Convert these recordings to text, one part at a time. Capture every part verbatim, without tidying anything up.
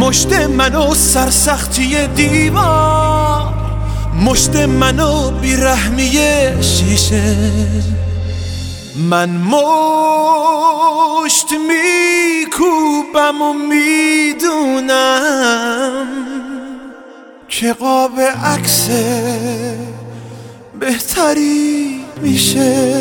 مشت منو سرسختی دیوار، مشت منو بیرحمی شیشه. من مشت میکوبم و میدونم که قاب عکس بهتری میشه.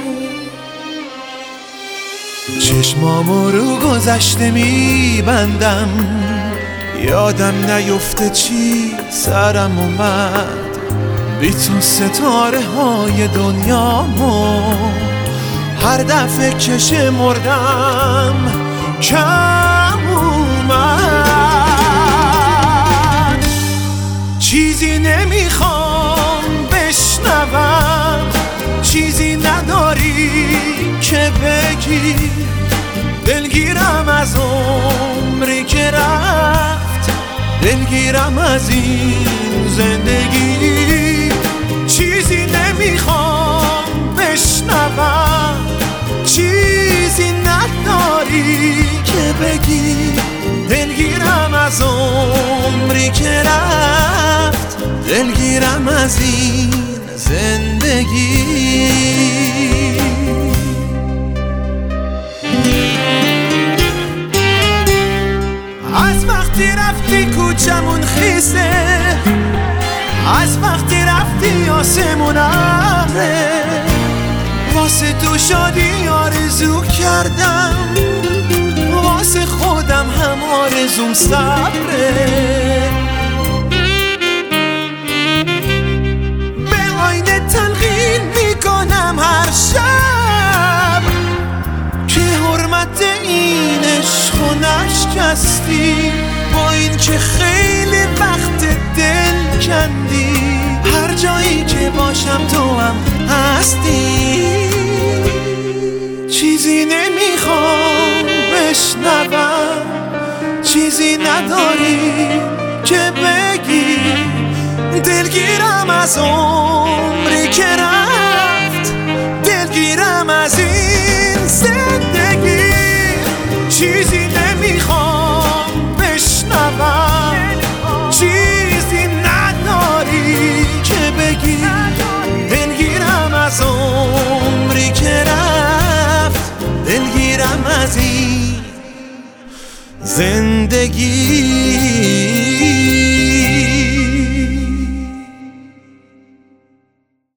چشمامو رو گذشته میبندم، یادم نیفته چی سرم اومد. بی تو ستاره های دنیامو هر دفعه که شمردم کم اومد. چیزی نمیخوام بشنوم، چیزی نداری که بگی. دلگیرم از عمری که رفت، دلگیرم از این زندگی. چیزی نمیخوام بشنوم، چیزی نداری که بگی. دلگیرم از عمری که رفت، دلگیرم از این زندگی. از وقتی رفتی کوچمون خیسه، از وقتی رفتی آسمون ابره. واسه تو شادی آرزو کردم، واسه خودم هم آرزوم صبره. به آینه تلقین میکنم هر شب که حرمت این عشق و نشکستی. با این که خیلی وقت دل کندی، هر جایی که باشم تو هم هستی. چیزی نمیخوام بشنوم، چیزی نداری که بگی. دلگیرم از عمری که رفت، دلگیرم از این زندگی. چیزی نمیخوام بشنوم، چیزی نداری که بگی. دلگیرم از عمری که رفت، دلگیرم از این زندگی.